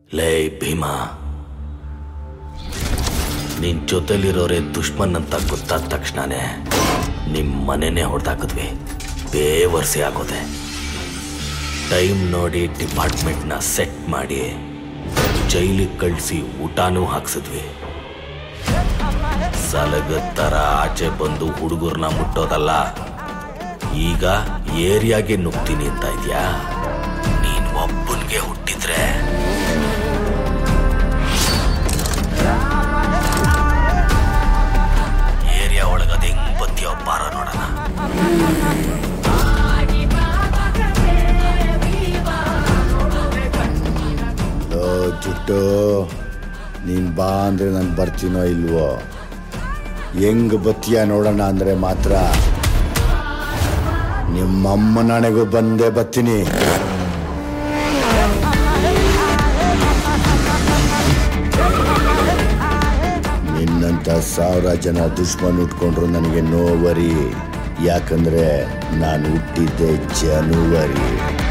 ಲೇ ಭೀಮಾ, ನಿನ್ ಜೊತೆಲಿರೋರೇ ದುಶ್ಮನ್ ಅಂತ ಗೊತ್ತಾದ ತಕ್ಷಣನೇ ನಿಮ್ಮ ಮನೆನೇ ಹೊಡೆದಾಕಿದ್ವಿ. ಬೇವರ್ಸಿ ಆಗೋದೆ. ಟೈಮ್ ನೋಡಿ ಡಿಪಾರ್ಟ್ಮೆಂಟ್ನ ಸೆಟ್ ಮಾಡಿ ಜೈಲಿಗೆ ಕಳಿಸಿ ಊಟನೂ ಹಾಕ್ಸಿದ್ವಿ. ಸಲಗದ ಥರ ಆಚೆ ಬಂದು ಹುಡುಗರನ್ನ ಮುಟ್ಟೋದಲ್ಲ, ಈಗ ಏರಿಯಾಗೆ ನುಗ್ತೀನಿ ಅಂತ ಇದೆಯಾ? ನೀನು ಒಬ್ಬನಿಗೆ ಹುಟ್ಟಿದ್ರೆ ಏರಿಯಾ ಒಳಗದೆ ಹೆಂಗ್ ಬತ್ತೀಯೋ ಬಾರೋ ನೋಡೋಣ. ಜುಟ್ಟು, ನೀನ್ ಬಾ ಅಂದ್ರೆ ನಾನು ಬರ್ತೀನೋ ಇಲ್ವೋ? ಹೆಂಗ್ ಬತ್ತೀಯ ನೋಡೋಣ ಅಂದ್ರೆ ಮಾತ್ರ ನಿಮ್ಮಮ್ಮ ನನಗೂ ಬಂದೇ ಬರ್ತೀನಿ. ನಿನ್ನಂತ 1000 ಜನ ದುಶ್ಮನ್ ಉಟ್ಕೊಂಡ್ರು ನನಗೆ ನೋವರಿ. ಯಾಕಂದ್ರೆ ನಾನು ಹುಟ್ಟಿದ್ದೆ ಜನವರಿ.